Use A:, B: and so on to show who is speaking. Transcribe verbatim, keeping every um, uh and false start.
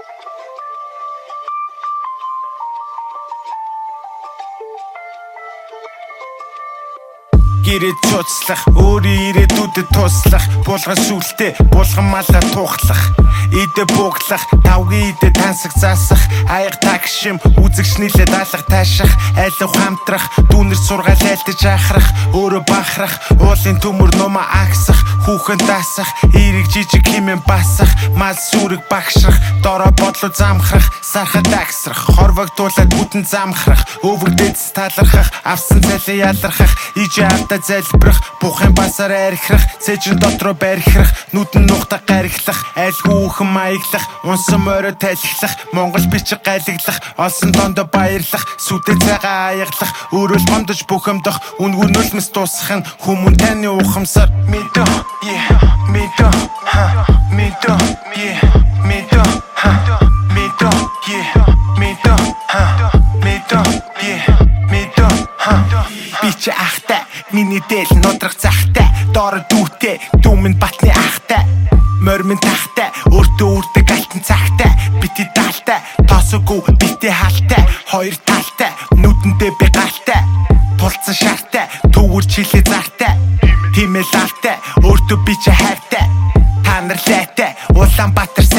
A: Гэрээ цуцлах, өөрийн ирээдүйдэд туслах, булган сүлтэй, булган малгай тухлах, идэ бууглах, тавгийн идэ тансаг заасах, аяг тагшим, үзэгч нийлээд алга таашах, айлах хамтрах, дүүнэр сургаал айлтаж ахрах, өөрөө бахрах, уулын төмөр нума агсах, хүүхэн даасах, эрэг жижиг химэн басах, мал сүрэг багшрах, дороо бодлоо замхрах, сархад агсрах, хорвогдуулаад бүтэн замхрах, өвөрдөц талархах, авсан цалин ялархах, ижи ардаа залбирах, бухын басаар архирах, цэжин дотроо барихрах, нүдэн нухта гариглах, айлгүй үхэн маяглах, унсан морой талхилах, Монгол бичиг гайлаглах, олсон дондо баярлах, сүдэ цагаа аяглах, өөрөө л гомдож бухимдах, үнгүр нулимс дуусах нь хүмүүн таны ухамсар мэдо, yeah, мэдо, ха, мэдо, yeah, мэдо, ха, мэдо, yeah, мэдо, ха, мэдо, yeah, мэдо, ха. Би ч ахтай, миний дээл нодрах захтай, доор дүүтэй, дүүмэн батны ахтай, морьмын тахтай, өөртөө үрдэг алтан цагтай, бити даалтай, тоосоогүй бити хаалтай, хоёр талтай, нүдэндээ би галтай, тулцсан шартай, төвөр чилээ зартай, тимэл алтай, өөртөө би ч хайртай, та нар лайтай, Улаанбаатар